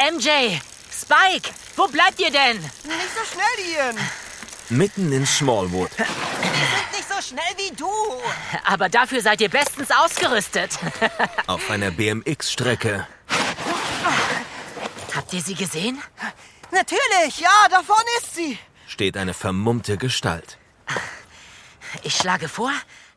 MJ! Spike! Wo bleibt ihr denn? Nicht so schnell, Ian. Mitten in Smallwood. Wir sind nicht so schnell wie du. Aber dafür seid ihr bestens ausgerüstet. Auf einer BMX-Strecke. Habt ihr sie gesehen? Natürlich, ja, da vorne ist sie. Steht eine vermummte Gestalt. Ich schlage vor,